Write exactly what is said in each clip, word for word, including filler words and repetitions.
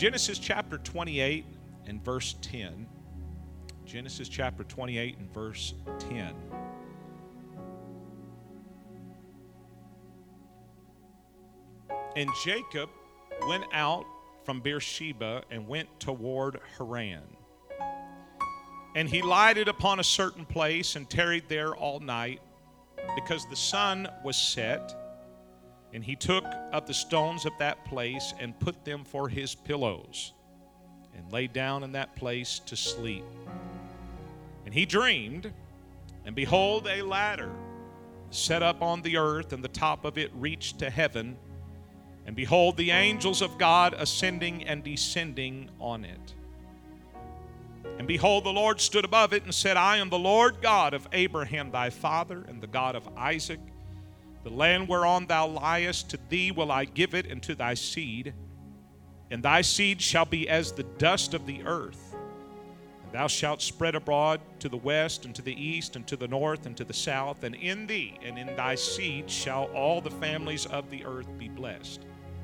Genesis chapter twenty-eight and verse ten. Genesis chapter twenty-eight and verse ten. And Jacob went out from Beersheba and went toward Haran. And he lighted upon a certain place and tarried there all night, because the sun was set. And he took of the stones of that place and put them for his pillows, and lay down in that place to sleep. And he dreamed, and behold, a ladder set up on the earth, and the top of it reached to heaven. And behold, the angels of God ascending and descending on it. And behold, the Lord stood above it and said, I am the Lord God of Abraham thy father, and the God of Isaac. The land whereon thou liest, to thee will I give it, and to thy seed. And thy seed shall be as the dust of the earth. And thou shalt spread abroad to the west, and to the east, and to the north, and to the south. And in thee and in thy seed shall all the families of the earth be blessed.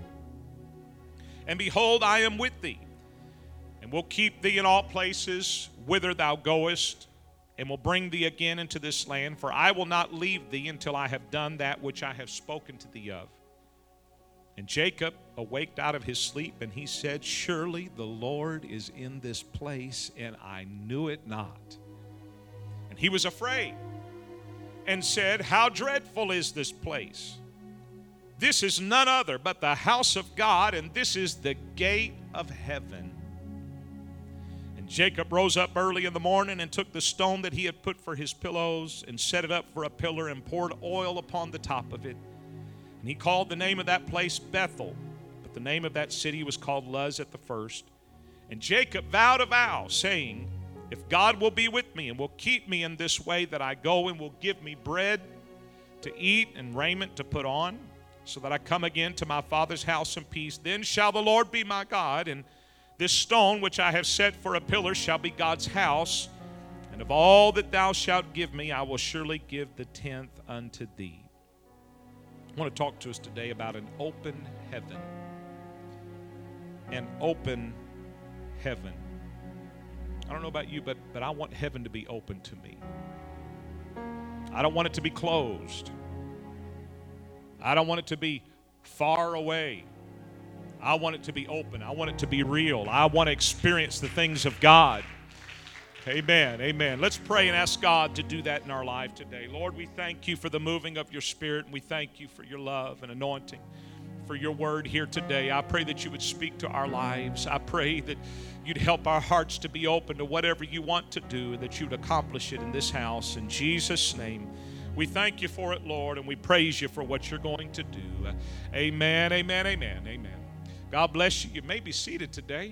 And behold, I am with thee, and will keep thee in all places whither thou goest, and will bring thee again into this land, for I will not leave thee until I have done that which I have spoken to thee of. And Jacob awaked out of his sleep, and he said, Surely the Lord is in this place, and I knew it not. And he was afraid, and said, How dreadful is this place! This is none other but the house of God, and this is the gate of heaven. And Jacob rose up early in the morning and took the stone that he had put for his pillows and set it up for a pillar and poured oil upon the top of it. And he called the name of that place Bethel, but the name of that city was called Luz at the first. And Jacob vowed a vow, saying, If God will be with me and will keep me in this way that I go, and will give me bread to eat and raiment to put on, so that I come again to my father's house in peace, then shall the Lord be my God, and this stone which I have set for a pillar shall be God's house. And of all that thou shalt give me, I will surely give the tenth unto thee. I want to talk to us today about an open heaven. An open heaven. I don't know about you, but, but I want heaven to be open to me. I don't want it to be closed. I don't want it to be far away. I want it to be open. I want it to be real. I want to experience the things of God. Amen. Amen. Let's pray and ask God to do that in our life today. Lord, we thank you for the moving of your Spirit, and we thank you for your love and anointing, for your word here today. I pray that you would speak to our lives. I pray that you'd help our hearts to be open to whatever you want to do, and that you'd accomplish it in this house. In Jesus' name, we thank you for it, Lord, and we praise you for what you're going to do. Amen, amen, amen, amen. God bless you. You may be seated today.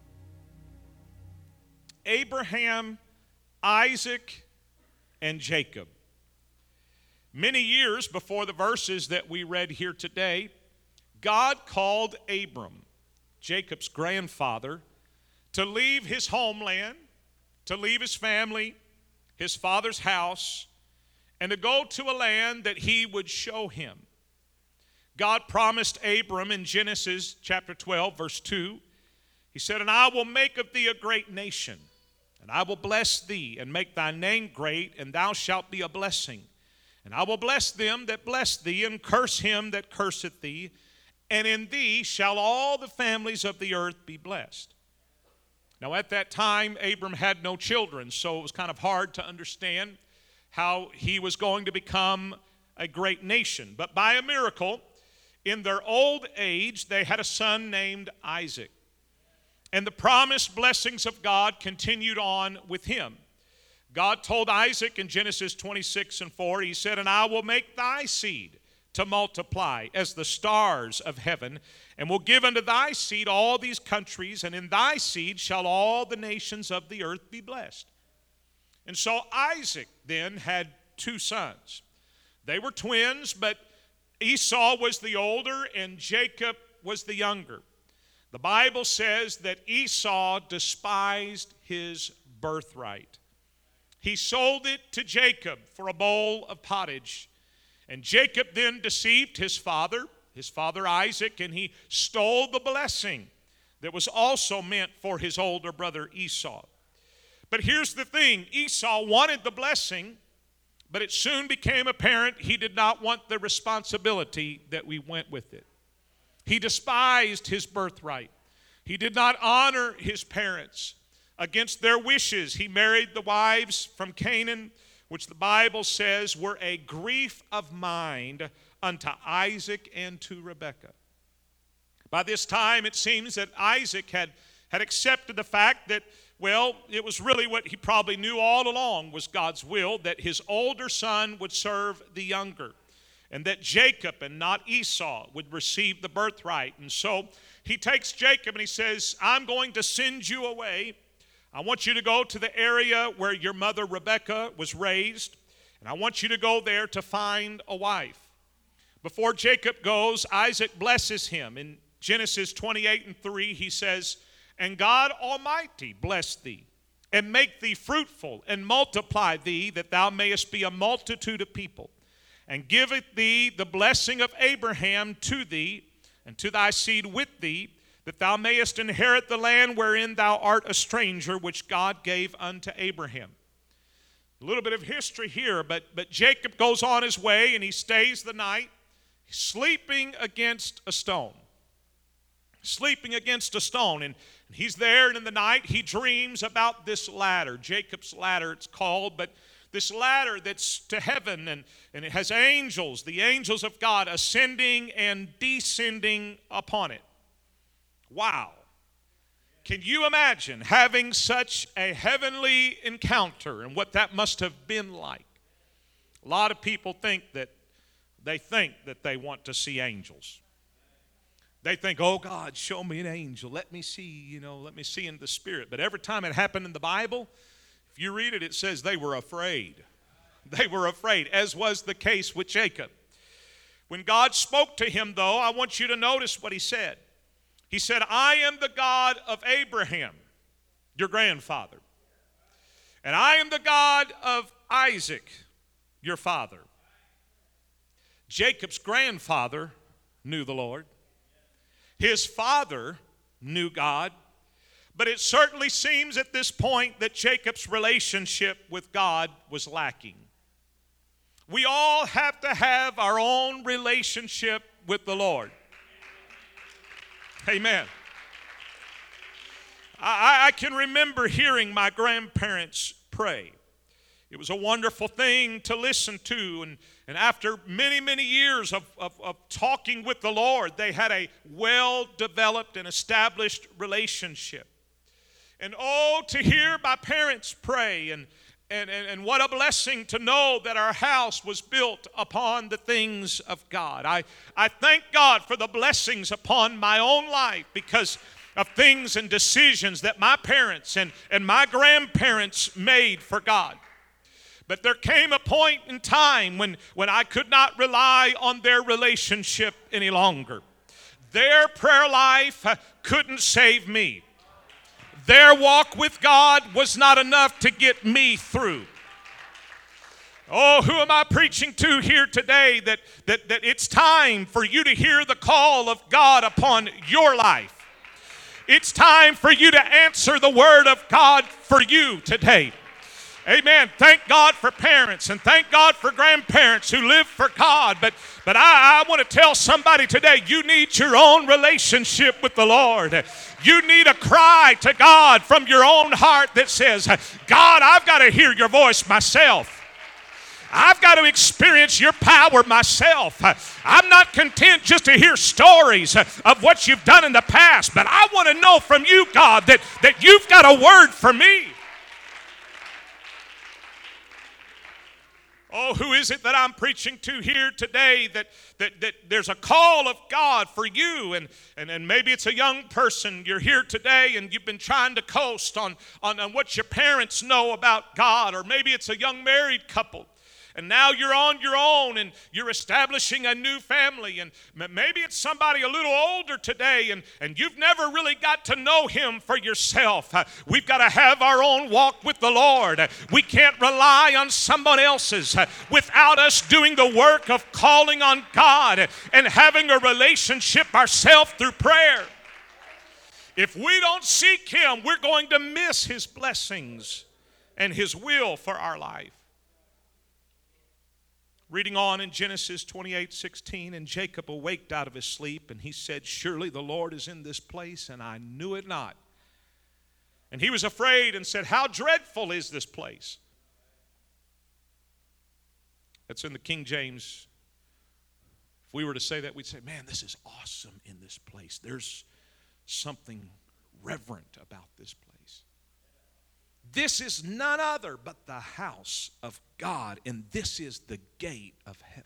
Abraham, Isaac, and Jacob. Many years before the verses that we read here today, God called Abram, Jacob's grandfather, to leave his homeland, to leave his family, his father's house, and to go to a land that he would show him. God promised Abram in Genesis chapter twelve, verse two, he said, And I will make of thee a great nation, and I will bless thee, and make thy name great, and thou shalt be a blessing. And I will bless them that bless thee, and curse him that curseth thee, and in thee shall all the families of the earth be blessed. Now at that time, Abram had no children, so it was kind of hard to understand how he was going to become a great nation. But by a miracle, in their old age, they had a son named Isaac. And the promised blessings of God continued on with him. God told Isaac in Genesis twenty-six and four, he said, And I will make thy seed to multiply as the stars of heaven, and will give unto thy seed all these countries, and in thy seed shall all the nations of the earth be blessed. And so Isaac then had two sons. They were twins, but Esau was the older and Jacob was the younger. The Bible says that Esau despised his birthright. He sold it to Jacob for a bowl of pottage. And Jacob then deceived his father, his father Isaac, and he stole the blessing that was also meant for his older brother Esau. But here's the thing, Esau wanted the blessing, but it soon became apparent he did not want the responsibility that we went with it. He despised his birthright. He did not honor his parents. Against their wishes, he married the wives from Canaan, which the Bible says were a grief of mind unto Isaac and to Rebekah. By this time, it seems that Isaac had, had accepted the fact that, well, it was really what he probably knew all along was God's will, that his older son would serve the younger, and that Jacob and not Esau would receive the birthright. And so he takes Jacob and he says, I'm going to send you away. I want you to go to the area where your mother Rebekah was raised, and I want you to go there to find a wife. Before Jacob goes, Isaac blesses him. In Genesis twenty-eight and three, he says, and God Almighty bless thee, and make thee fruitful, and multiply thee, that thou mayest be a multitude of people, and giveth thee the blessing of Abraham to thee, and to thy seed with thee, that thou mayest inherit the land wherein thou art a stranger, which God gave unto Abraham. A little bit of history here, but, but Jacob goes on his way, and he stays the night, sleeping against a stone. Sleeping against a stone. And he's there, and in the night he dreams about this ladder. Jacob's ladder, it's called. But this ladder that's to heaven, and, and it has angels, the angels of God, ascending and descending upon it. Wow. Can you imagine having such a heavenly encounter and what that must have been like? A lot of people think that they think that they want to see angels. They think, oh, God, show me an angel. Let me see, you know, let me see in the spirit. But every time it happened in the Bible, if you read it, it says they were afraid. They were afraid, as was the case with Jacob. When God spoke to him, though, I want you to notice what he said. He said, I am the God of Abraham, your grandfather. And I am the God of Isaac, your father. Jacob's grandfather knew the Lord. His father knew God, but it certainly seems at this point that Jacob's relationship with God was lacking. We all have to have our own relationship with the Lord. Amen. I, I can remember hearing my grandparents pray. It was a wonderful thing to listen to, and, and after many, many years of, of, of talking with the Lord, they had a well-developed and established relationship. And oh, to hear my parents pray, and, and, and, and what a blessing to know that our house was built upon the things of God. I, I thank God for the blessings upon my own life because of things and decisions that my parents and, and my grandparents made for God. But there came a point in time when, when I could not rely on their relationship any longer. Their prayer life couldn't save me. Their walk with God was not enough to get me through. Oh, who am I preaching to here today that, that, that it's time for you to hear the call of God upon your life? It's time for you to answer the word of God for you today. Amen. Thank God for parents and thank God for grandparents who live for God. But, but I, I want to tell somebody today, you need your own relationship with the Lord. You need a cry to God from your own heart that says, God, I've got to hear your voice myself. I've got to experience your power myself. I'm not content just to hear stories of what you've done in the past, but I want to know from you, God, that, that you've got a word for me. Oh, who is it that I'm preaching to here today that, that, that there's a call of God for you? And, and, and maybe it's a young person. You're here today and you've been trying to coast on, on, on what your parents know about God. Or maybe it's a young married couple. And now you're on your own and you're establishing a new family. And maybe it's somebody a little older today and, and you've never really got to know him for yourself. Uh, we've got to have our own walk with the Lord. Uh, we can't rely on someone else's uh, without us doing the work of calling on God and having a relationship ourselves through prayer. If we don't seek Him, we're going to miss His blessings and His will for our life. Reading on in Genesis twenty-eight sixteen, and Jacob awaked out of his sleep, and he said, surely the Lord is in this place, and I knew it not. And he was afraid and said, how dreadful is this place? That's in the King James. If we were to say that, we'd say, man, this is awesome in this place. There's something reverent about this place. This is none other but the house of God, and this is the gate of heaven.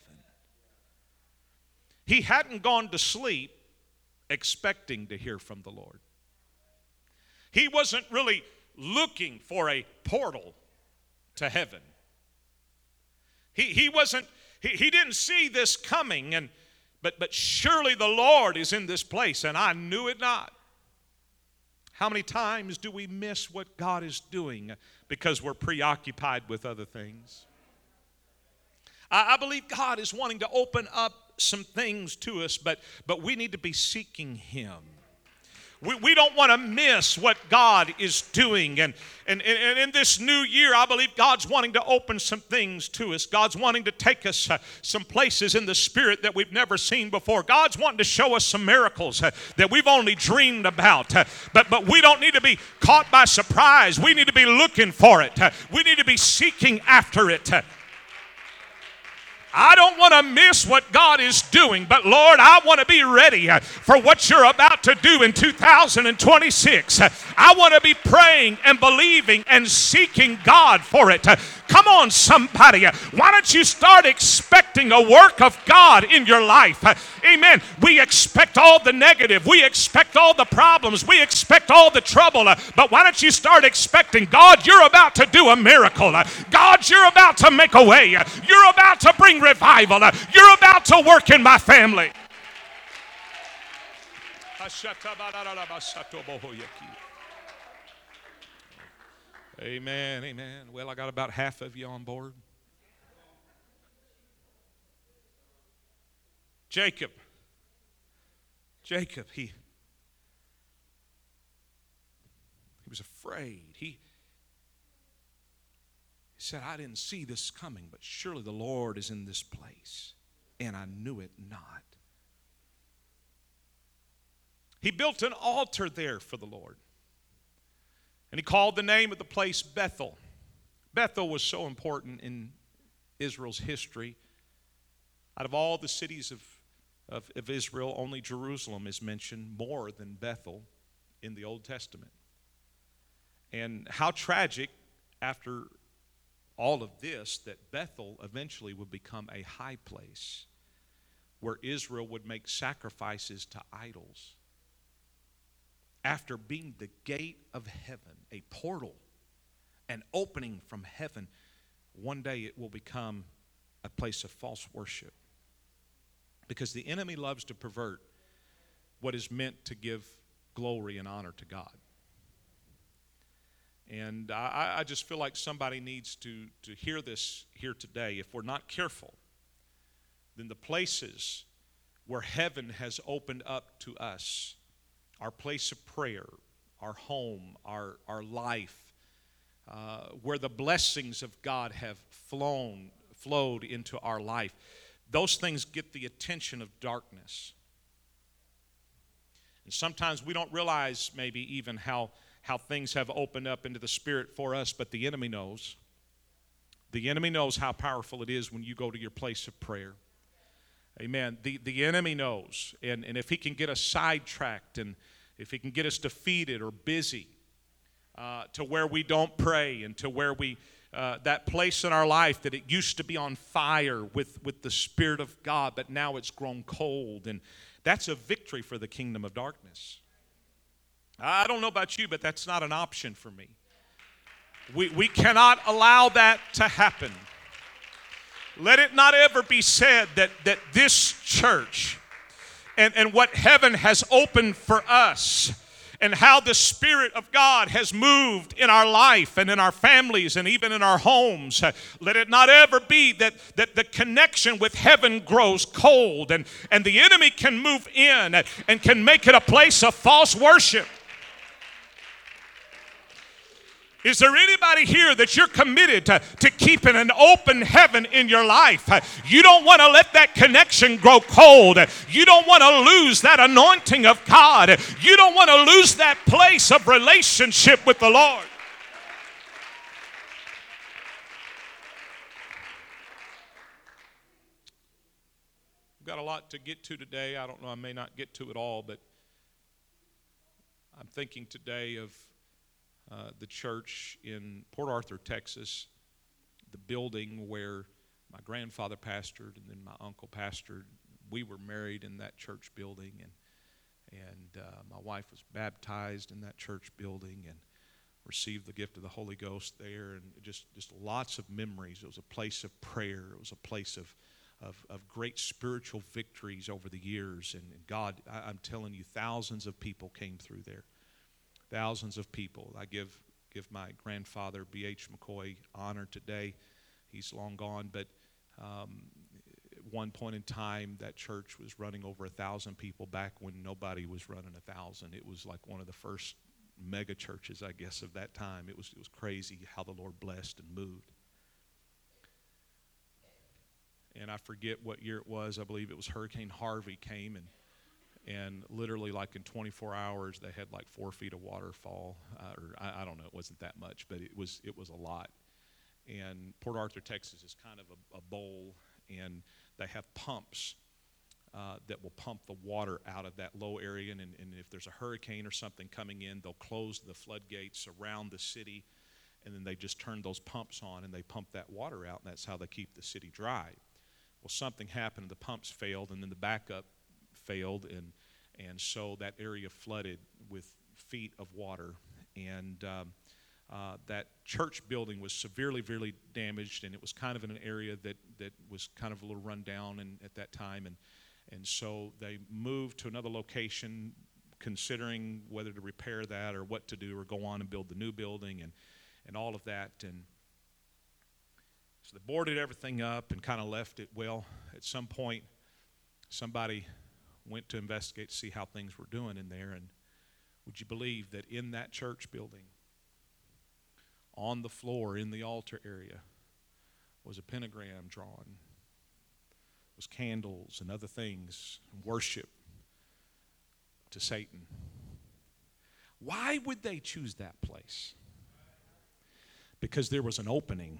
He hadn't gone to sleep expecting to hear from the Lord. He wasn't really looking for a portal to heaven. He, he wasn't, he, he didn't see this coming, and but, but surely the Lord is in this place, and I knew it not. How many times do we miss what God is doing because we're preoccupied with other things? I, I believe God is wanting to open up some things to us, but, but we need to be seeking Him. We, we don't want to miss what God is doing. And, and, and in this new year, I believe God's wanting to open some things to us. God's wanting to take us uh, some places in the Spirit that we've never seen before. God's wanting to show us some miracles uh, that we've only dreamed about. Uh, but, but we don't need to be caught by surprise. We need to be looking for it. Uh, we need to be seeking after it. Uh, I don't want to miss what God is doing, but Lord, I want to be ready for what you're about to do in two thousand twenty-six. I want to be praying and believing and seeking God for it. Come on, somebody. Why don't you start expecting a work of God in your life? Amen. We expect all the negative. We expect all the problems. We expect all the trouble. But why don't you start expecting, God, you're about to do a miracle. God, you're about to make a way. You're about to bring revival. You're about to work in my family. Amen, amen. Well, I got about half of you on board. Jacob. Jacob, he, he was afraid. He, he said, I didn't see this coming, but surely the Lord is in this place, and I knew it not. He built an altar there for the Lord. And he called the name of the place Bethel. Bethel was so important in Israel's history. Out of all the cities of, of, of Israel, only Jerusalem is mentioned more than Bethel in the Old Testament. And how tragic, after all of this, that Bethel eventually would become a high place where Israel would make sacrifices to idols. After being the gate of heaven, a portal, an opening from heaven, one day it will become a place of false worship. Because the enemy loves to pervert what is meant to give glory and honor to God. And I, I just feel like somebody needs to, to hear this here today. If we're not careful, then the places where heaven has opened up to us, our place of prayer, our home, our, our life, uh, where the blessings of God have flown, flowed into our life, those things get the attention of darkness. And sometimes we don't realize maybe even how, how things have opened up into the Spirit for us, but the enemy knows. The enemy knows how powerful it is when you go to your place of prayer. Amen. The, the enemy knows, and, and if he can get us sidetracked, and if he can get us defeated or busy uh, to where we don't pray, and to where we, uh, that place in our life that it used to be on fire with, with the Spirit of God, but now it's grown cold, and that's a victory for the kingdom of darkness. I don't know about you, but that's not an option for me. We, we cannot allow that to happen. Let it not ever be said that, that this church and, and what heaven has opened for us and how the Spirit of God has moved in our life and in our families and even in our homes, let it not ever be that, that the connection with heaven grows cold and, and the enemy can move in and can make it a place of false worship. Is there anybody here that you're committed to, to keeping an open heaven in your life? You don't want to let that connection grow cold. You don't want to lose that anointing of God. You don't want to lose that place of relationship with the Lord. We've got a lot to get to today. I don't know, I may not get to it all, but I'm thinking today of Uh, the church in Port Arthur, Texas, the building where my grandfather pastored and then my uncle pastored. We were married in that church building, and and uh, my wife was baptized in that church building and received the gift of the Holy Ghost there, and just, just lots of memories. It was a place of prayer. It was a place of of, of great spiritual victories over the years, and, and God, I, I'm telling you, thousands of people came through there. Thousands of people. I give give my grandfather, B H McCoy, honor today. He's long gone, but um, at one point in time, that church was running over a thousand people back when nobody was running a thousand. It was like one of the first mega churches, I guess, of that time. It was it was crazy how the Lord blessed and moved. And I forget what year it was. I believe it was Hurricane Harvey came, and And literally, like in twenty-four hours, they had like four feet of waterfall. Uh, or I, I don't know, it wasn't that much, but it was it was a lot. And Port Arthur, Texas, is kind of a, a bowl, and they have pumps uh, that will pump the water out of that low area. And, and if there's a hurricane or something coming in, they'll close the floodgates around the city, and then they just turn those pumps on, and they pump that water out, and that's how they keep the city dry. Well, something happened, and the pumps failed, and then the backup failed, and and so that area flooded with feet of water, and um, uh, that church building was severely, severely damaged, and it was kind of in an area that, that was kind of a little run down and, at that time, and and so they moved to another location, considering whether to repair that or what to do, or go on and build the new building, and and all of that, and so they boarded everything up and kind of left it. Well, at some point, somebody went to investigate to see how things were doing in there, and would you believe that in that church building, on the floor in the altar area, was a pentagram drawn, was candles and other things, worship to Satan. Why would they choose that place? Because there was an opening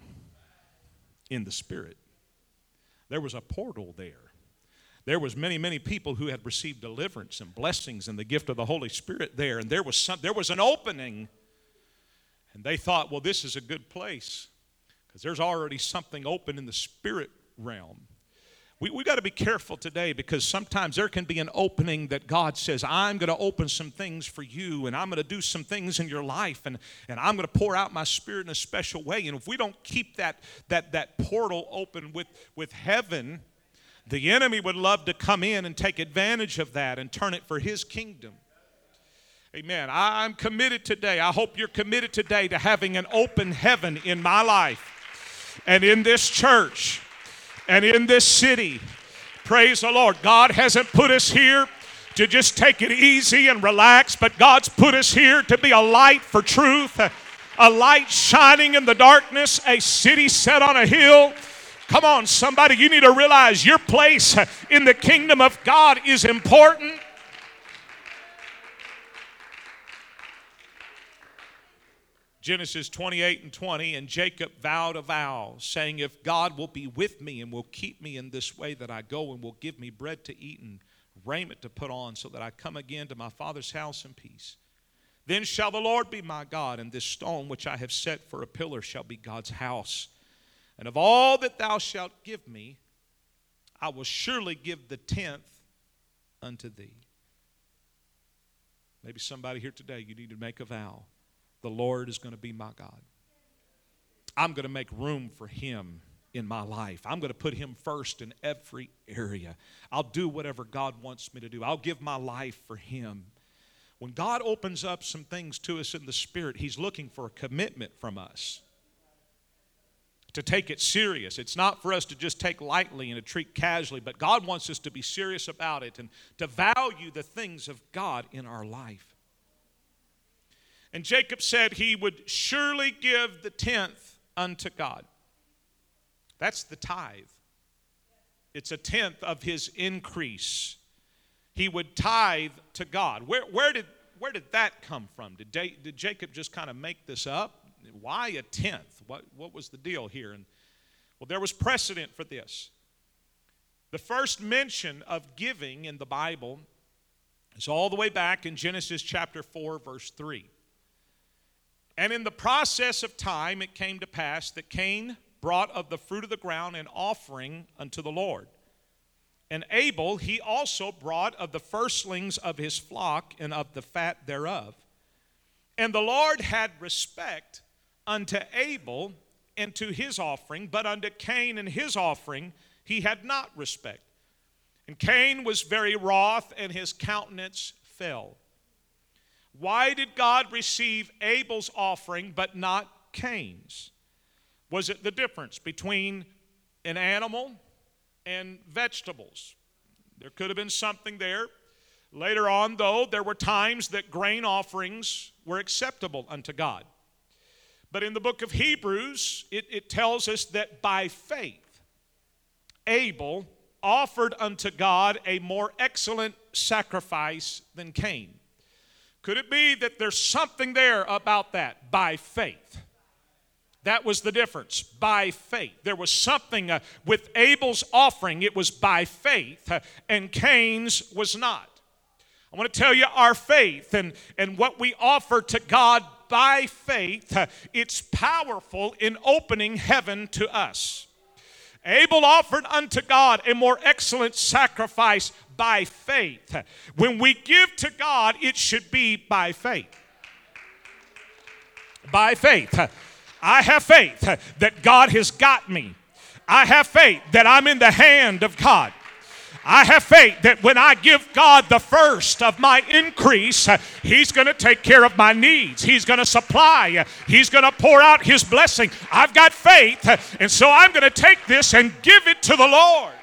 in the Spirit. There was a portal there. There was many, many people who had received deliverance and blessings and the gift of the Holy Spirit there. And there was some, there was an opening. And they thought, well, this is a good place, because there's already something open in the spirit realm. We we got to be careful today, because sometimes there can be an opening that God says, I'm going to open some things for you, and I'm going to do some things in your life, and, and I'm going to pour out my Spirit in a special way. And if we don't keep that that that portal open with, with heaven, the enemy would love to come in and take advantage of that and turn it for his kingdom. Amen. I'm committed today. I hope you're committed today to having an open heaven in my life and in this church and in this city. Praise the Lord. God hasn't put us here to just take it easy and relax, but God's put us here to be a light for truth, a light shining in the darkness, a city set on a hill. Come on, somebody, you need to realize your place in the kingdom of God is important. Genesis twenty-eight and twenty, and Jacob vowed a vow, saying, if God will be with me and will keep me in this way that I go, and will give me bread to eat and raiment to put on, so that I come again to my father's house in peace, then shall the Lord be my God, and this stone which I have set for a pillar shall be God's house. And of all that thou shalt give me, I will surely give the tenth unto thee. Maybe somebody here today, you need to make a vow. The Lord is going to be my God. I'm going to make room for him in my life. I'm going to put him first in every area. I'll do whatever God wants me to do. I'll give my life for him. When God opens up some things to us in the Spirit, he's looking for a commitment from us to take it serious. It's not for us to just take lightly and to treat casually, but God wants us to be serious about it and to value the things of God in our life. And Jacob said he would surely give the tenth unto God. That's the tithe. It's a tenth of his increase. He would tithe to God. Where, where, did, where did that come from? Did, Da- did Jacob just kind of make this up? Why a tenth? What, what was the deal here? And, well, there was precedent for this. The first mention of giving in the Bible is all the way back in Genesis chapter four, verse three. And in the process of time, it came to pass that Cain brought of the fruit of the ground an offering unto the Lord. And Abel, he also brought of the firstlings of his flock and of the fat thereof. And the Lord had respect unto Abel and to his offering, but unto Cain and his offering he had not respect. And Cain was very wroth, and his countenance fell. Why did God receive Abel's offering but not Cain's? Was it the difference between an animal and vegetables? There could have been something there. Later on, though, there were times that grain offerings were acceptable unto God. But in the book of Hebrews, it, it tells us that by faith, Abel offered unto God a more excellent sacrifice than Cain. Could it be that there's something there about that? By faith. That was the difference. By faith. There was something uh, with Abel's offering. It was by faith, uh, and Cain's was not. I want to tell you our faith and, and what we offer to God by faith, uh, it's powerful in opening heaven to us. Abel offered unto God a more excellent sacrifice by faith. When we give to God, it should be by faith. By faith. I have faith that God has got me. I have faith that I'm in the hand of God. I have faith that when I give God the first of my increase, He's going to take care of my needs. He's going to supply. He's going to pour out His blessing. I've got faith, and so I'm going to take this and give it to the Lord.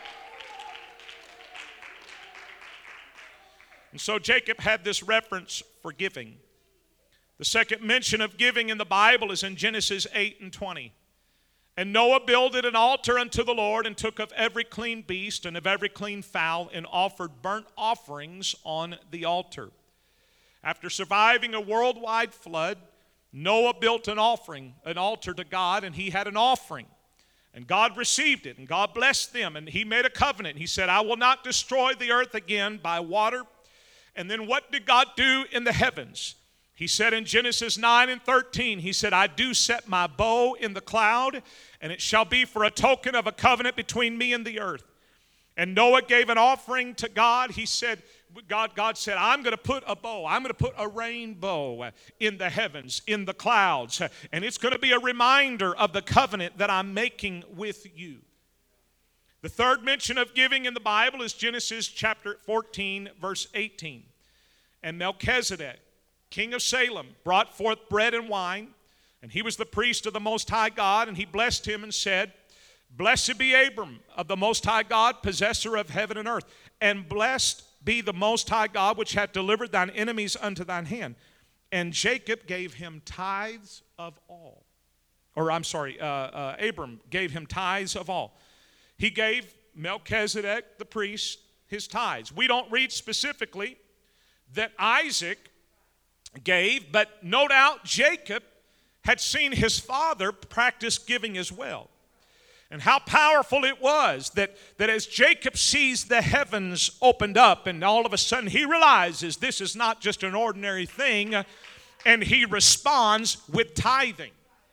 And so Jacob had this reference for giving. The second mention of giving in the Bible is in Genesis eight and twenty. And Noah builded an altar unto the Lord, and took of every clean beast and of every clean fowl, and offered burnt offerings on the altar. After surviving a worldwide flood, Noah built an offering, an altar to God, and he had an offering. And God received it, and God blessed them, and he made a covenant. He said, I will not destroy the earth again by water. And then what did God do in the heavens? He said in Genesis nine and thirteen, he said, I do set my bow in the cloud, and it shall be for a token of a covenant between me and the earth. And Noah gave an offering to God. He said, God, God said, I'm going to put a bow. I'm going to put a rainbow in the heavens, in the clouds. And it's going to be a reminder of the covenant that I'm making with you. The third mention of giving in the Bible is Genesis chapter fourteen, verse eighteen. And Melchizedek, king of Salem, brought forth bread and wine, and he was the priest of the Most High God, and he blessed him and said, Blessed be Abram of the Most High God, possessor of heaven and earth, and blessed be the Most High God, which hath delivered thine enemies unto thine hand. And Jacob gave him tithes of all. Or I'm sorry, uh, uh, Abram gave him tithes of all. He gave Melchizedek, the priest, his tithes. We don't read specifically that Isaac gave, but no doubt Jacob had seen his father practice giving as well. And how powerful it was that, that as Jacob sees the heavens opened up, and all of a sudden he realizes this is not just an ordinary thing, and he responds with tithing.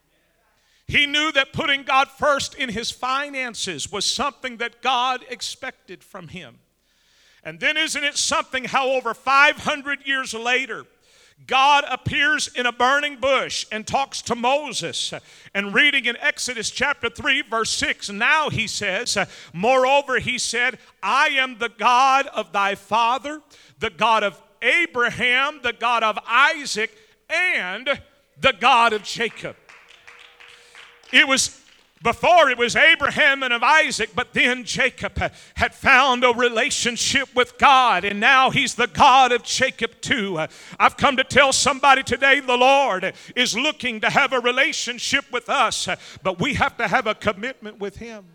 He knew that putting God first in his finances was something that God expected from him. And then isn't it something how over five hundred years later, God appears in a burning bush and talks to Moses. And reading in Exodus chapter three, verse six, now he says, moreover, he said, I am the God of thy father, the God of Abraham, the God of Isaac, and the God of Jacob. It was Before it was Abraham and of Isaac, but then Jacob had found a relationship with God, and now he's the God of Jacob too. I've come to tell somebody today, the Lord is looking to have a relationship with us, but we have to have a commitment with him.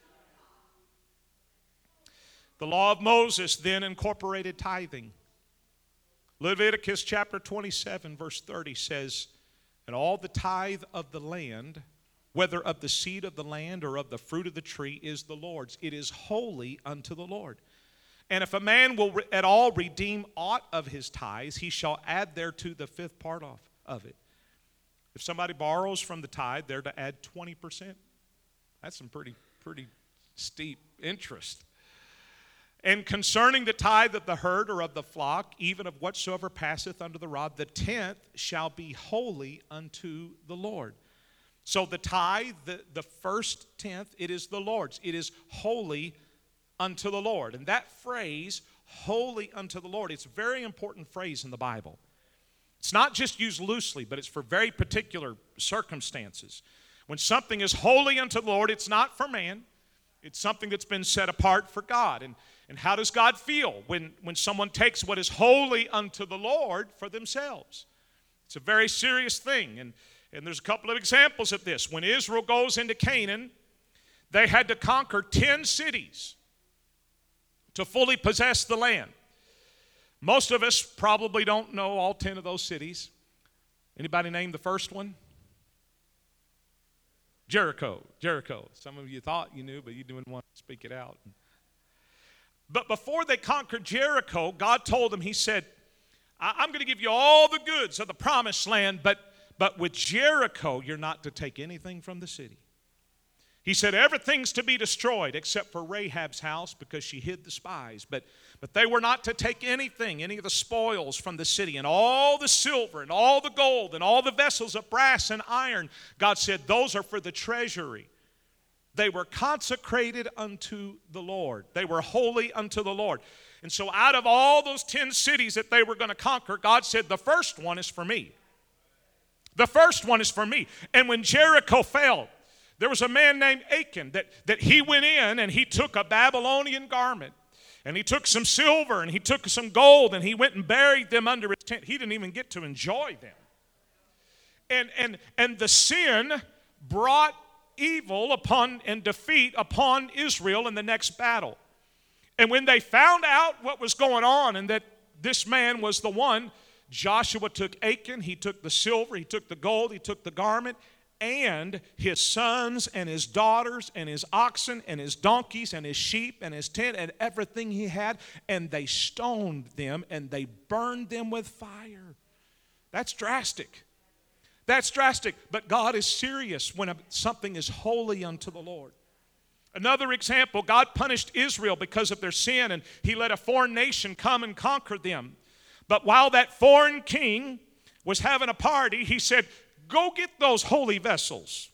The law of Moses then incorporated tithing. Leviticus chapter twenty-seven verse thirty says, "And all the tithe of the land, whether of the seed of the land or of the fruit of the tree, is the Lord's. It is holy unto the Lord. And if a man will re- at all redeem aught of his tithes, he shall add thereto the fifth part of, of it." If somebody borrows from the tithe, they're to add twenty percent. That's some pretty, pretty steep interest. "And concerning the tithe of the herd or of the flock, even of whatsoever passeth under the rod, the tenth shall be holy unto the Lord." So the tithe, the, the first tenth, it is the Lord's. It is holy unto the Lord. And that phrase, holy unto the Lord, it's a very important phrase in the Bible. It's not just used loosely, but it's for very particular circumstances. When something is holy unto the Lord, it's not for man. It's something that's been set apart for God. And, and how does God feel when, when someone takes what is holy unto the Lord for themselves? It's a very serious thing. And And there's a couple of examples of this. When Israel goes into Canaan, they had to conquer ten cities to fully possess the land. Most of us probably don't know all ten of those cities. Anybody name the first one? Jericho. Jericho. Some of you thought you knew, but you didn't want to speak it out. But before they conquered Jericho, God told them, he said, "I'm going to give you all the goods of the promised land, but But with Jericho, you're not to take anything from the city." He said everything's to be destroyed except for Rahab's house because she hid the spies. But, but they were not to take anything, any of the spoils from the city. And all the silver and all the gold and all the vessels of brass and iron, God said, those are for the treasury. They were consecrated unto the Lord. They were holy unto the Lord. And so out of all those ten cities that they were going to conquer, God said, the first one is for me. The first one is for me. And when Jericho fell, there was a man named Achan that, that he went in and he took a Babylonian garment. And he took some silver and he took some gold and he went and buried them under his tent. He didn't even get to enjoy them. And, and, and the sin brought evil upon and defeat upon Israel in the next battle. And when they found out what was going on and that this man was the one, Joshua took Achan, he took the silver, he took the gold, he took the garment, and his sons and his daughters and his oxen and his donkeys and his sheep and his tent and everything he had, and they stoned them and they burned them with fire. That's drastic. That's drastic. But God is serious when something is holy unto the Lord. Another example, God punished Israel because of their sin, and he let a foreign nation come and conquer them. But while that foreign king was having a party, he said, go get those holy vessels,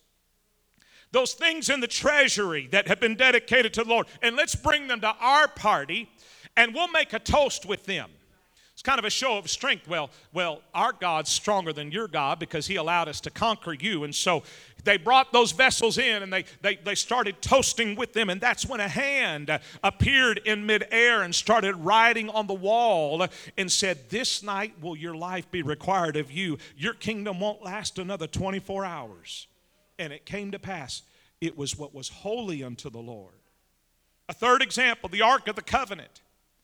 those things in the treasury that have been dedicated to the Lord, and let's bring them to our party, and we'll make a toast with them. It's kind of a show of strength. Well, well, our God's stronger than your God because he allowed us to conquer you. And so they brought those vessels in and they, they, they started toasting with them. And that's when a hand appeared in midair and started writing on the wall and said, this night will your life be required of you. Your kingdom won't last another twenty-four hours. And it came to pass. It was what was holy unto the Lord. A third example, the Ark of the Covenant.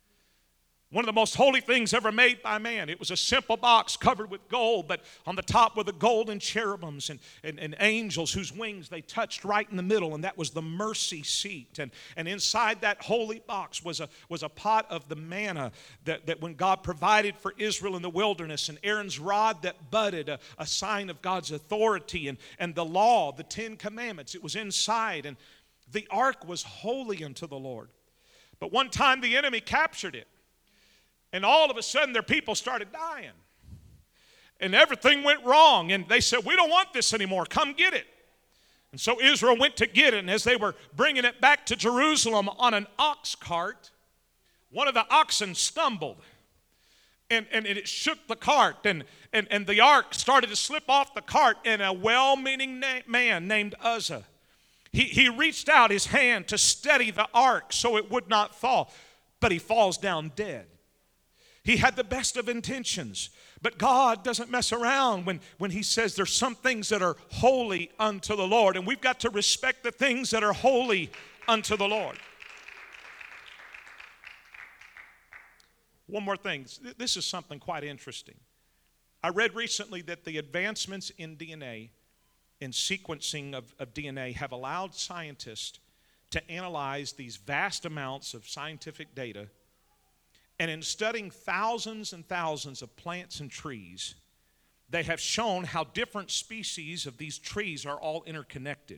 One of the most holy things ever made by man. It was a simple box covered with gold, but on the top were the golden cherubims and, and, and angels whose wings they touched right in the middle, and that was the mercy seat. And, and inside that holy box was a, was a pot of the manna that, that when God provided for Israel in the wilderness, and Aaron's rod that budded, a, a sign of God's authority, and, and the law, the Ten Commandments, it was inside. And the ark was holy unto the Lord. But one time the enemy captured it. And all of a sudden, their people started dying. And everything went wrong. And they said, we don't want this anymore. Come get it. And so Israel went to get it. And as they were bringing it back to Jerusalem on an ox cart, one of the oxen stumbled. And, and it shook the cart. And, and, and the ark started to slip off the cart. And a well-meaning na- man named Uzzah, He, he reached out his hand to steady the ark so it would not fall, but he falls down dead. He had the best of intentions, but God doesn't mess around when, when he says there's some things that are holy unto the Lord, and we've got to respect the things that are holy unto the Lord. One more thing. This is something quite interesting. I read recently that the advancements in D N A and sequencing of, of D N A have allowed scientists to analyze these vast amounts of scientific data. And in studying thousands and thousands of plants and trees, they have shown how different species of these trees are all interconnected.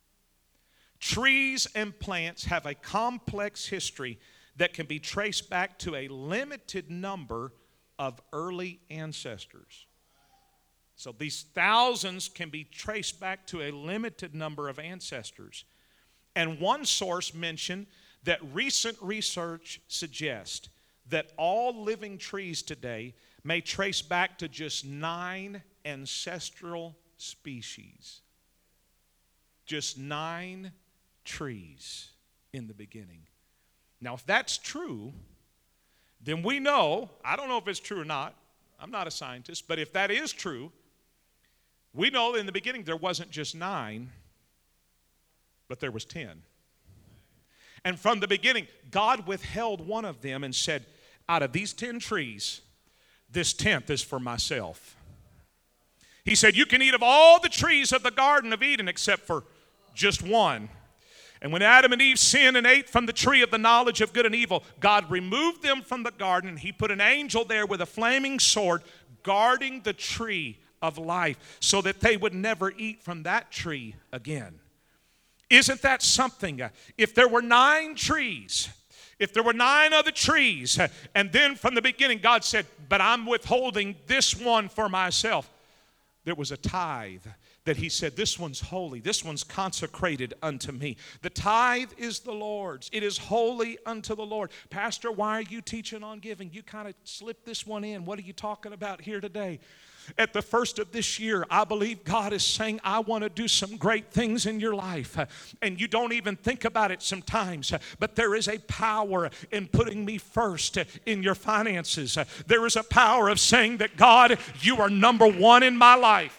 Trees and plants have a complex history that can be traced back to a limited number of early ancestors. So these thousands can be traced back to a limited number of ancestors. And one source mentioned that recent research suggests that all living trees today may trace back to just nine ancestral species. Just nine trees in the beginning. Now, if that's true, then we know, I don't know if it's true or not, I'm not a scientist, but if that is true, we know in the beginning there wasn't just nine, but there was ten. And from the beginning, God withheld one of them and said, out of these ten trees, this tenth is for myself. He said, you can eat of all the trees of the Garden of Eden except for just one. And when Adam and Eve sinned and ate from the tree of the knowledge of good and evil, God removed them from the garden, and he put an angel there with a flaming sword guarding the tree of life so that they would never eat from that tree again. Isn't that something? If there were nine trees, if there were nine other trees, and then from the beginning God said, but I'm withholding this one for myself, there was a tithe that he said, this one's holy, this one's consecrated unto me. The tithe is the Lord's. It is holy unto the Lord. Pastor, why are you teaching on giving? You kind of slipped this one in. What are you talking about here today? At the first of this year, I believe God is saying, I want to do some great things in your life. And you don't even think about it sometimes, but there is a power in putting me first in your finances. There is a power of saying that, God, you are number one in my life.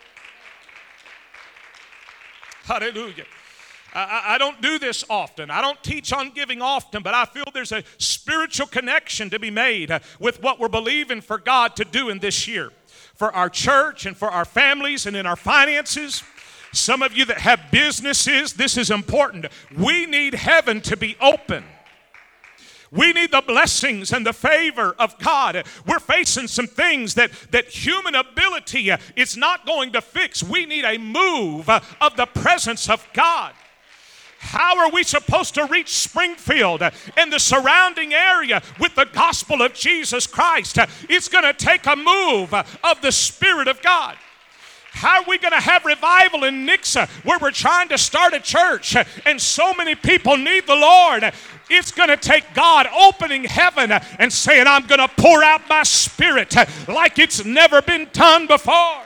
Hallelujah. I, I don't do this often. I don't teach on giving often, but I feel there's a spiritual connection to be made with what we're believing for God to do in this year. For our church and for our families and in our finances. Some of you that have businesses, this is important. We need heaven to be open. We need the blessings and the favor of God. We're facing some things that, that human ability is not going to fix. We need a move of the presence of God. How are we supposed to reach Springfield and the surrounding area with the gospel of Jesus Christ? It's going to take a move of the Spirit of God. How are we going to have revival in Nixa where we're trying to start a church and so many people need the Lord? It's going to take God opening heaven and saying, I'm going to pour out my Spirit like it's never been done before.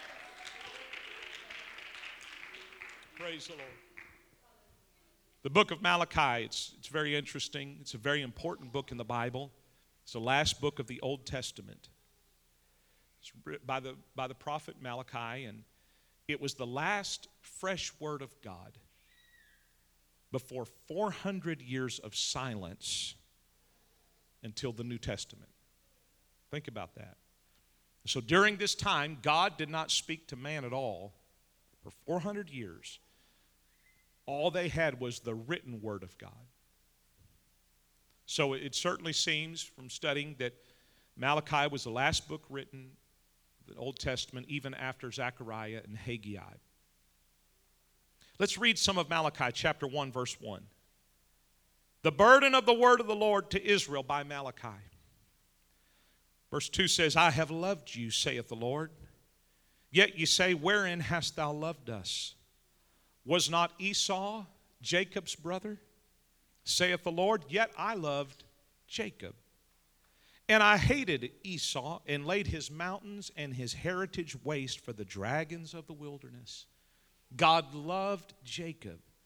Praise the Lord. The book of Malachi, it's, it's very interesting. It's a very important book in the Bible. It's the last book of the Old Testament. It's written by the, by the prophet Malachi, and it was the last fresh word of God before four hundred years of silence until the New Testament. Think about that. So during this time, God did not speak to man at all for four hundred years. All they had was the written word of God. So it certainly seems from studying that Malachi was the last book written, the Old Testament, even after Zechariah and Haggai. Let's read some of Malachi chapter one, verse one. The burden of the word of the Lord to Israel by Malachi. Verse two says, I have loved you, saith the Lord. Yet ye say, wherein hast thou loved us? Was not Esau Jacob's brother? Saith the Lord, yet I loved Jacob. And I hated Esau and laid his mountains and his heritage waste for the dragons of the wilderness. God loved Jacob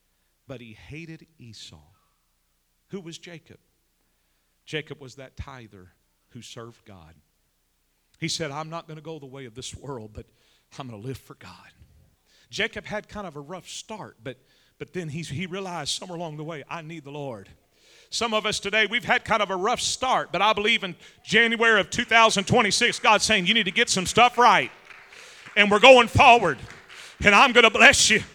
but he hated Esau. Who was Jacob? Jacob was that tither who served God. He said, I'm not going to go the way of this world, but I'm going to live for God. Jacob had kind of a rough start, but, but then he, he realized somewhere along the way, I need the Lord. Some of us today, we've had kind of a rough start, but I believe in January of two thousand twenty-six, God's saying you need to get some stuff right. And we're going forward. And I'm going to bless you.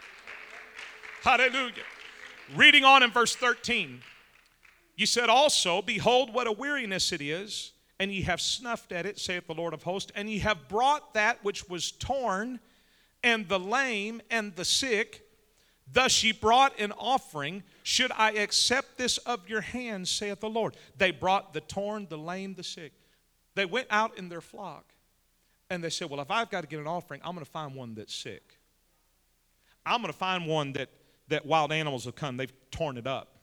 Hallelujah. Reading on in verse thirteen. You said also, behold, what a weariness it is, and ye have snuffed at it, saith the Lord of hosts, and ye have brought that which was torn, and the lame, and the sick. Thus ye brought an offering. Should I accept this of your hands, saith the Lord? They brought the torn, the lame, the sick. They went out in their flock, and they said, well, if I've got to get an offering, I'm going to find one that's sick. I'm going to find one that, that wild animals have come. They've torn it up.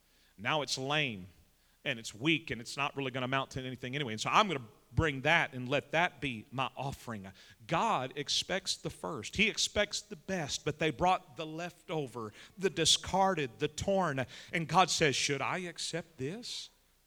Now it's lame, and it's weak, and it's not really going to amount to anything anyway. And so I'm going to bring that and let that be my offering. God expects the first. He expects the best, but they brought the leftover, the discarded, the torn. And God says, should I accept this?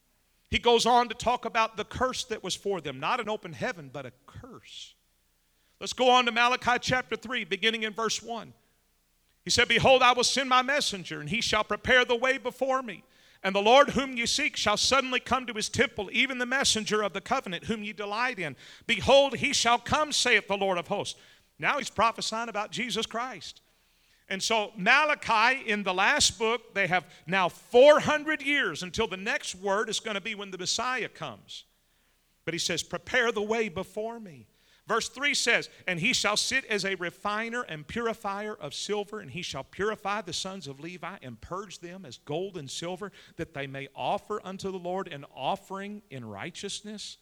He goes on to talk about the curse that was for them. Not an open heaven, but a curse. Let's go on to Malachi chapter three, beginning in verse one. He said, behold, I will send my messenger, and he shall prepare the way before me. And the Lord whom you seek shall suddenly come to his temple, even the messenger of the covenant whom you delight in. Behold, he shall come, saith the Lord of hosts. Now he's prophesying about Jesus Christ. And so Malachi, in the last book, they have now four hundred years until the next word is going to be when the Messiah comes. But he says, prepare the way before me. Verse three says, and he shall sit as a refiner and purifier of silver, and he shall purify the sons of Levi and purge them as gold and silver, that they may offer unto the Lord an offering in righteousness.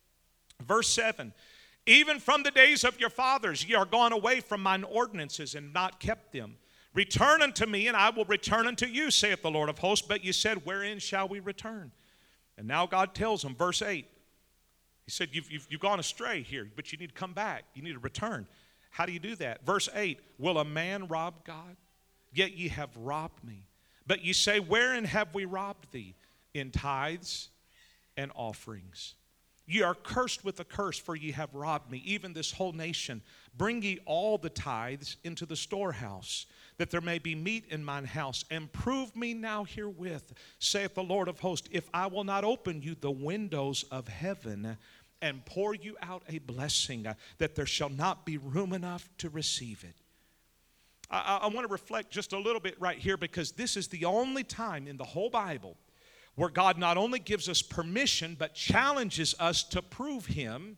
Verse seven, even from the days of your fathers ye are gone away from mine ordinances and not kept them. Return unto me, and I will return unto you, saith the Lord of hosts. But ye said, wherein shall we return? And now God tells them, verse eight, he said, you've, you've, you've gone astray here, but you need to come back. You need to return. How do you do that? Verse eight, will a man rob God? Yet ye have robbed me. But ye say, wherein have we robbed thee? In tithes and offerings. Ye are cursed with a curse, for ye have robbed me, even this whole nation. Bring ye all the tithes into the storehouse, that there may be meat in mine house. And prove me now herewith, saith the Lord of hosts, if I will not open you the windows of heaven and pour you out a blessing, uh, that there shall not be room enough to receive it. I, I want to reflect just a little bit right here, because this is the only time in the whole Bible where God not only gives us permission, but challenges us to prove Him.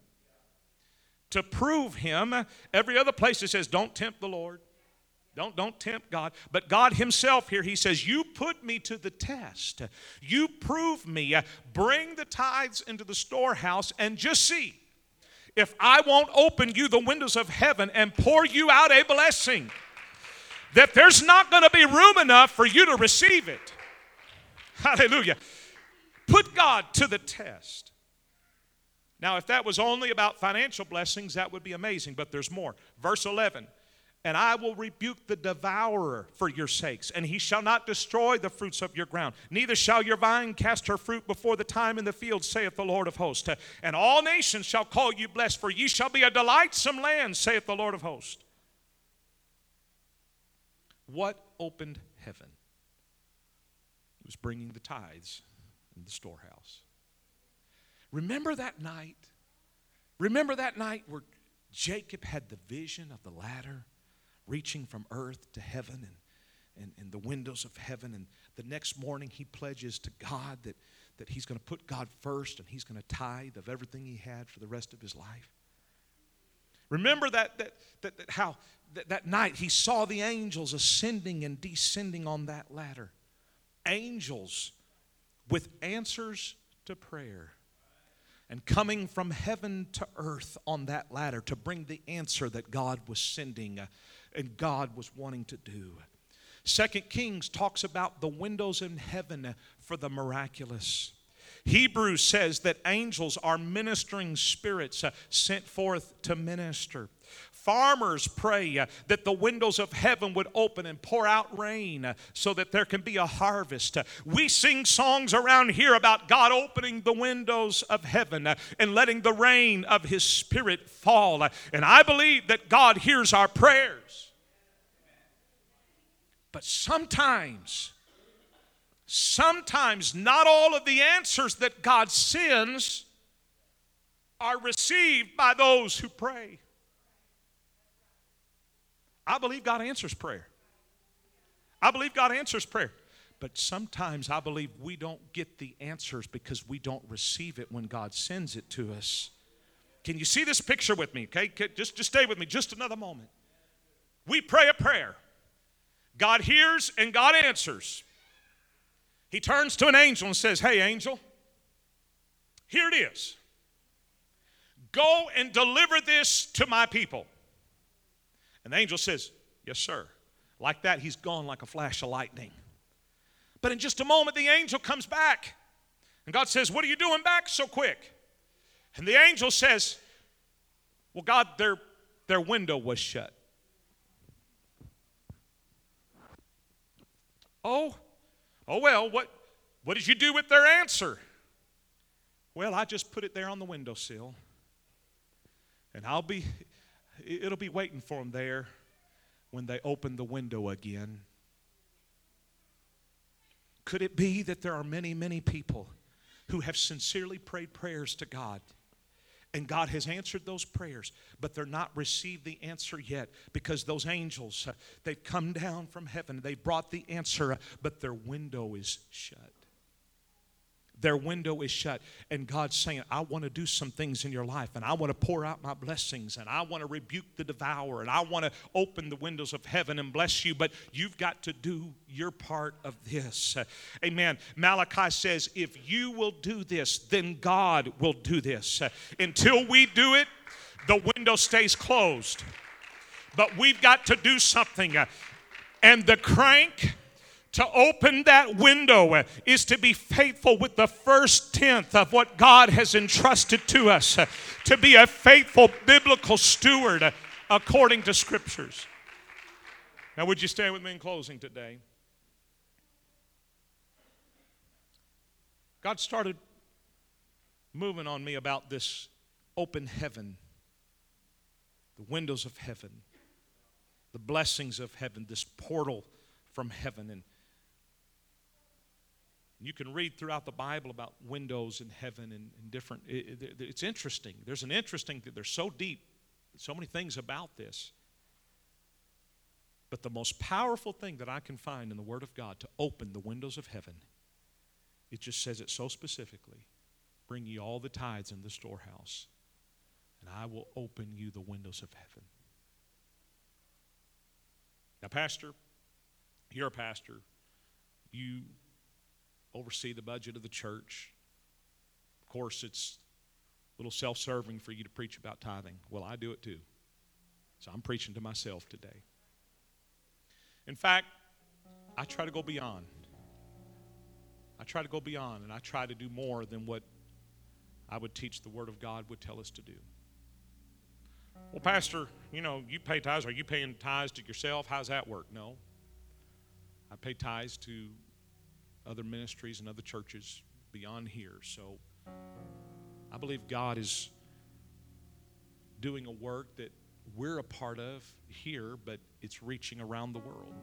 To prove Him. Every other place it says, don't tempt the Lord. Don't, don't tempt God. But God Himself here, He says, you put me to the test. You prove me. Bring the tithes into the storehouse and just see if I won't open you the windows of heaven and pour you out a blessing, that there's not going to be room enough for you to receive it. Hallelujah. Put God to the test. Now, if that was only about financial blessings, that would be amazing, but there's more. Verse eleven, and I will rebuke the devourer for your sakes, and he shall not destroy the fruits of your ground. Neither shall your vine cast her fruit before the time in the field, saith the Lord of hosts. And all nations shall call you blessed, for ye shall be a delightsome land, saith the Lord of hosts. What opened heaven? It was bringing the tithes in the storehouse. Remember that night? Remember that night where Jacob had the vision of the ladder reaching from earth to heaven and, and, and the windows of heaven. And the next morning he pledges to God that, that he's going to put God first and he's going to tithe of everything he had for the rest of his life. Remember that, that, that, that how that, that night he saw the angels ascending and descending on that ladder. Angels with answers to prayer. And coming from heaven to earth on that ladder to bring the answer that God was sending uh, and God was wanting to do. Second Kings talks about the windows in heaven for the miraculous. Hebrews says that angels are ministering spirits uh, sent forth to minister. Farmers pray uh, that the windows of heaven would open and pour out rain uh, so that there can be a harvest. Uh, we sing songs around here about God opening the windows of heaven uh, and letting the rain of His Spirit fall. Uh, and I believe that God hears our prayers. But sometimes, sometimes not all of the answers that God sends are received by those who pray. I believe God answers prayer. I believe God answers prayer. But sometimes I believe we don't get the answers because we don't receive it when God sends it to us. Can you see this picture with me? Okay, just, just stay with me just another moment. We pray a prayer. God hears and God answers. He turns to an angel and says, hey, angel, here it is. Go and deliver this to my people. And the angel says, yes, sir. Like that, he's gone like a flash of lightning. But in just a moment, the angel comes back. And God says, what are you doing back so quick? And the angel says, well, God, their, their window was shut. Oh, oh well, what, what did you do with their answer? Well, I just put it there on the windowsill. And I'll be... It'll be waiting for them there when they open the window again. Could it be that there are many, many people who have sincerely prayed prayers to God, and God has answered those prayers, but they're not received the answer yet because those angels, uh, they've come down from heaven. They brought the answer, uh, but their window is shut. Their window is shut. And God's saying, I want to do some things in your life, and I want to pour out my blessings, and I want to rebuke the devourer, and I want to open the windows of heaven and bless you, but you've got to do your part of this. Uh, amen. Malachi says, if you will do this, then God will do this. Uh, until we do it, the window stays closed. But we've got to do something. Uh, and the crank to open that window is to be faithful with the first tenth of what God has entrusted to us, to be a faithful biblical steward according to Scriptures. Now, would you stand with me in closing today? God started moving on me about this open heaven, the windows of heaven, the blessings of heaven, this portal from heaven. And you can read throughout the Bible about windows in heaven and, and different, it, it, it's interesting. There's an interesting, there's so deep, so many things about this. But the most powerful thing that I can find in the Word of God to open the windows of heaven, it just says it so specifically. Bring ye all the tithes in the storehouse, and I will open you the windows of heaven. Now, Pastor, you're a pastor. You oversee the budget of the church. Of course, it's a little self-serving for you to preach about tithing. Well, I do it too. So I'm preaching to myself today. In fact, I try to go beyond. I try to go beyond, and I try to do more than what I would teach the Word of God would tell us to do. Well, Pastor, you know, you pay tithes. Are you paying tithes to yourself? How's that work? No. I pay tithes to other ministries and other churches beyond here. So I believe God is doing a work that we're a part of here, but it's reaching around the world.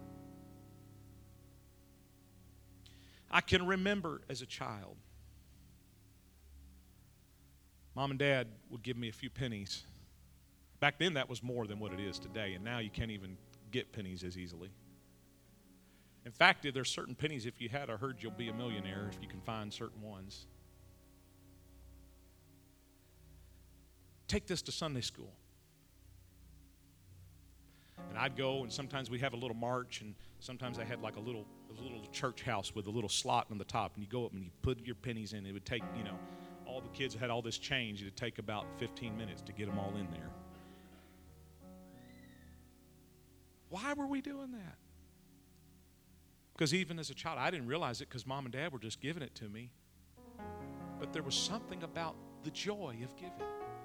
I can remember as a child, Mom and Dad would give me a few pennies. Back then that was more than what it is today, and now you can't even get pennies as easily. In fact, there's certain pennies, if you had, I heard you'll be a millionaire if you can find certain ones. Take this to Sunday school. And I'd go, and sometimes we'd have a little march, and sometimes I had like a little a little church house with a little slot on the top, and you go up and you put your pennies in. It would take, you know, all the kids had all this change. It would take about fifteen minutes to get them all in there. Why were we doing that? Because even as a child, I didn't realize it because Mom and Dad were just giving it to me. but there was something about the joy of giving.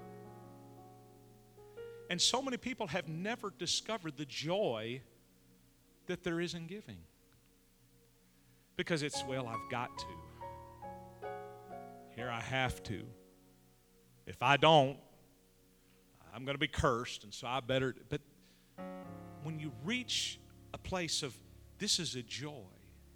And so many people have never discovered the joy that there is in giving. Because it's, well, I've got to. Here I have to. If I don't, I'm going to be cursed, and so I better. But when you reach a place of, this is a joy.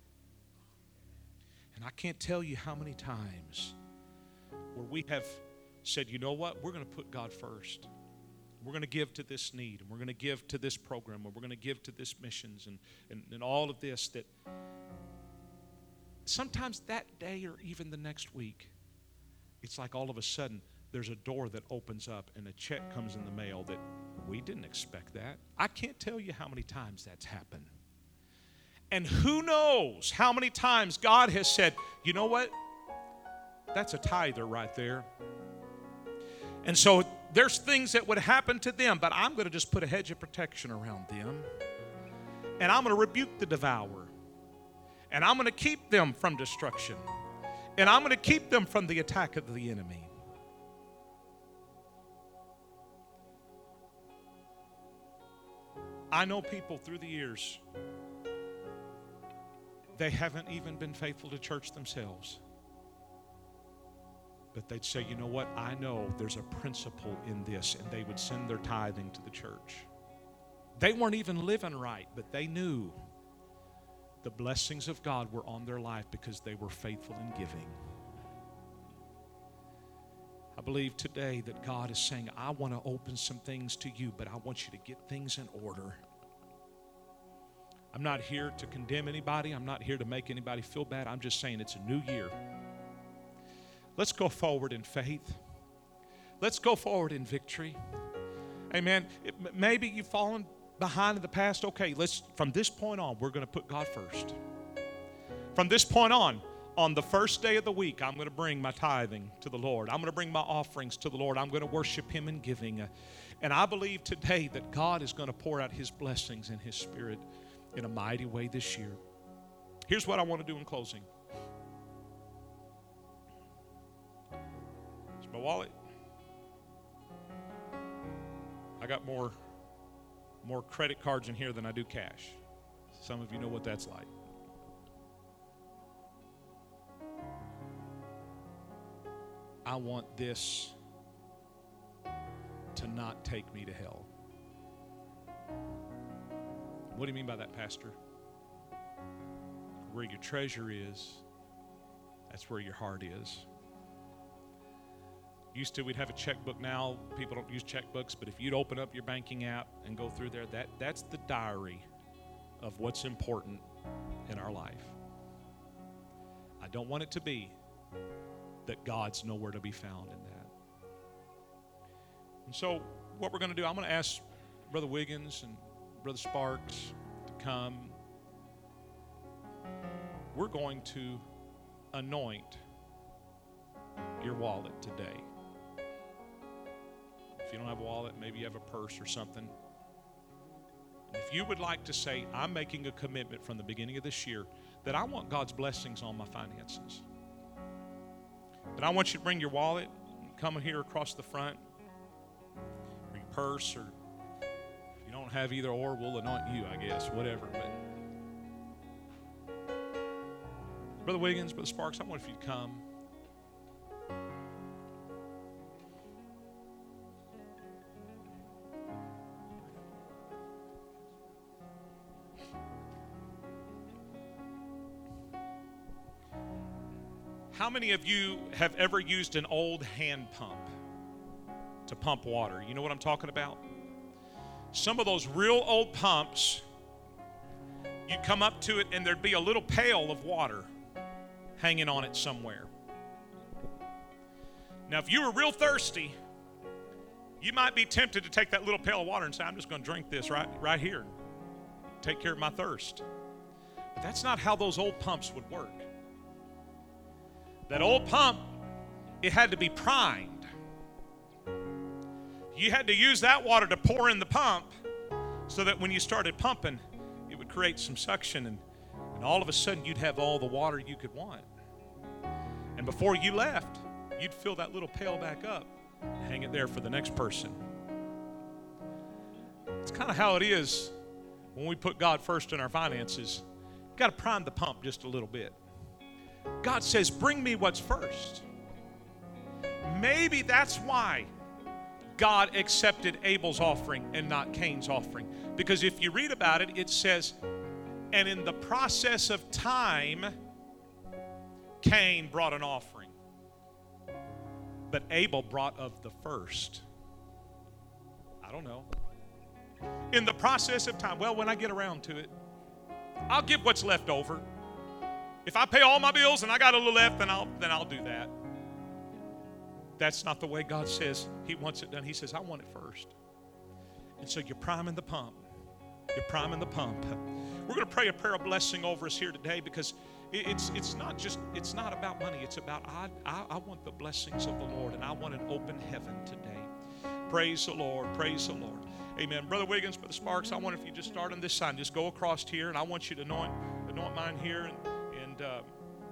And I can't tell you how many times where we have said, you know what, we're going to put God first. We're going to give to this need, and we're going to give to this program, and we're going to give to this missions, and, and, and all of this. That sometimes that day or even the next week, it's like all of a sudden there's a door that opens up and a check comes in the mail that we didn't expect that. I can't tell you how many times that's happened. And who knows how many times God has said, you know what? That's a tither right there. And so there's things that would happen to them, but I'm going to just put a hedge of protection around them. And I'm going to rebuke the devourer. And I'm going to keep them from destruction. And I'm going to keep them from the attack of the enemy. I know people through the years, they haven't even been faithful to church themselves. But they'd say, you know what, I know there's a principle in this, and they would send their tithing to the church. They weren't even living right, but they knew the blessings of God were on their life because they were faithful in giving. I believe today that God is saying, I want to open some things to you, but I want you to get things in order. I'm not here to condemn anybody. I'm not here to make anybody feel bad. I'm just saying it's a new year. Let's go forward in faith. Let's go forward in victory. Amen. It, maybe you've fallen behind in the past. Okay, let's, from this point on, we're going to put God first. From this point on, on the first day of the week, I'm going to bring my tithing to the Lord. I'm going to bring my offerings to the Lord. I'm going to worship Him in giving. And I believe today that God is going to pour out His blessings and His Spirit in a mighty way this year. Here's what I want to do in closing. It's my wallet. I got more, more credit cards in here than I do cash. Some of you know what that's like. I want this to not take me to hell. What do you mean by that, Pastor? Where your treasure is, that's where your heart is. Used to, we'd have a checkbook. Now, people don't use checkbooks, but if you'd open up your banking app and go through there, that, that's the diary of what's important in our life. I don't want it to be that God's nowhere to be found in that. And so what we're going to do, I'm going to ask Brother Wiggins and Brother Sparks to come. We're going to anoint your wallet today. If you don't have a wallet, maybe you have a purse or something. And if you would like to say, I'm making a commitment from the beginning of this year that I want God's blessings on my finances. But I want you to bring your wallet, come here across the front, or your purse, or if you don't have either or, we'll anoint you, I guess, whatever. But Brother Wiggins, Brother Sparks, I want you to come. How many of you have ever used an old hand pump to pump water? You know what I'm talking about? Some of those real old pumps, you'd come up to it and there'd be a little pail of water hanging on it somewhere. Now, if you were real thirsty, you might be tempted to take that little pail of water and say, I'm just going to drink this right, right here, take care of my thirst. But that's not how those old pumps would work. That old pump, it had to be primed. You had to use that water to pour in the pump so that when you started pumping, it would create some suction, and, and all of a sudden you'd have all the water you could want. And before you left, you'd fill that little pail back up, hang it there for the next person. It's kind of how it is when we put God first in our finances. You've got to prime the pump just a little bit. God says, bring me what's first. Maybe that's why God accepted Abel's offering and not Cain's offering. Because if you read about it, it says, and in the process of time, Cain brought an offering. But Abel brought of the first. I don't know. In the process of time, well, when I get around to it, I'll give what's left over. If I pay all my bills and I got a little left, then I'll, then I'll do that. That's not the way God says He wants it done. He says, I want it first. And so you're priming the pump. You're priming the pump. We're going to pray a prayer of blessing over us here today, because it's it's not just, it's not about money. It's about, I, I, I want the blessings of the Lord, and I want an open heaven today. Praise the Lord. Praise the Lord. Amen. Brother Wiggins, Brother Sparks, I wonder if you just start on this side. Just go across here, and I want you to anoint, anoint mine here. And, and uh,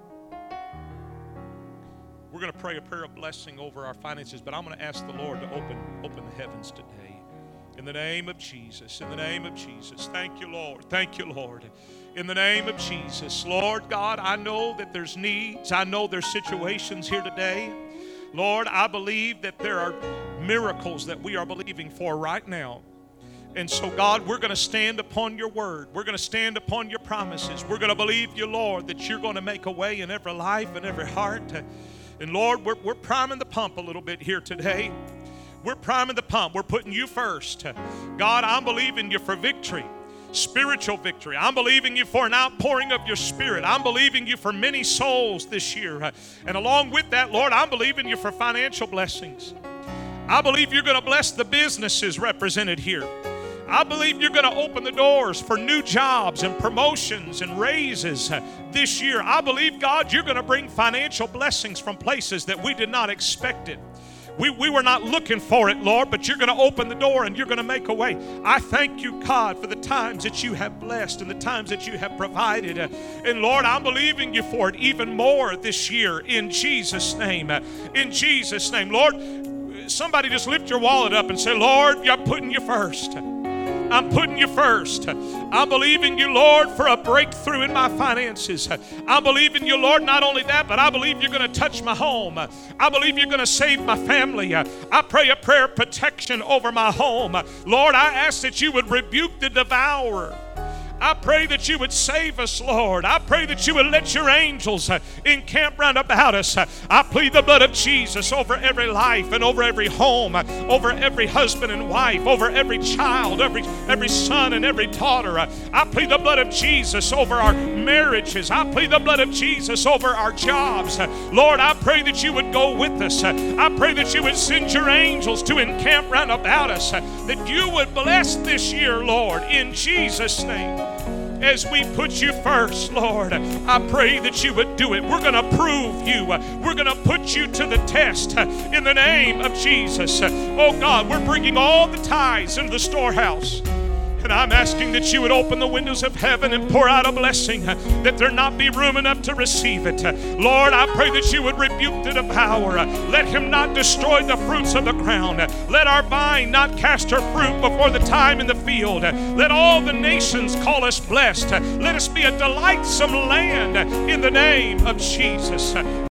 we're going to pray a prayer of blessing over our finances, but I'm going to ask the Lord to open, open the heavens today. In the name of Jesus, in the name of Jesus. Thank you, Lord. Thank you, Lord. In the name of Jesus. Lord God, I know that there's needs. I know there's situations here today. Lord, I believe that there are miracles that we are believing for right now. And so, God, we're going to stand upon your word. We're going to stand upon your promises. We're going to believe you, Lord, that you're going to make a way in every life and every heart. And Lord, we're, we're priming the pump a little bit here today. We're priming the pump. We're putting you first. God, I'm believing you for victory, spiritual victory. I'm believing you for an outpouring of your Spirit. I'm believing you for many souls this year. And along with that, Lord, I'm believing you for financial blessings. I believe you're going to bless the businesses represented here. I believe you're going to open the doors for new jobs and promotions and raises this year. I believe, God, you're going to bring financial blessings from places that we did not expect it. We, we were not looking for it, Lord, but you're going to open the door and you're going to make a way. I thank you, God, for the times that you have blessed and the times that you have provided. And Lord, I'm believing you for it even more this year in Jesus' name. In Jesus' name. Lord, somebody just lift your wallet up and say, Lord, I'm putting you first. I'm putting you first. I'm believing you, Lord, for a breakthrough in my finances. I'm believing you, Lord, not only that, but I believe you're going to touch my home. I believe you're going to save my family. I pray a prayer of protection over my home. Lord, I ask that you would rebuke the devourer. I pray that you would save us, Lord. I pray that you would let your angels uh, encamp round about us. Uh, I plead the blood of Jesus over every life and over every home, uh, over every husband and wife, over every child, every, every son and every daughter. Uh, I plead the blood of Jesus over our marriages. I plead the blood of Jesus over our jobs. Uh, Lord, I pray that you would go with us. Uh, I pray that you would send your angels to encamp round about us, uh, that you would bless this year, Lord, in Jesus' name. As we put you first, Lord, I pray that you would do it. We're going to prove you. We're going to put you to the test in the name of Jesus. Oh God, we're bringing all the tithes into the storehouse. And I'm asking that you would open the windows of heaven and pour out a blessing, that there not be room enough to receive it. Lord, I pray that you would rebuke the devourer. Let him not destroy the fruits of the ground. Let our vine not cast her fruit before the time in the field. Let all the nations call us blessed. Let us be a delightsome land in the name of Jesus.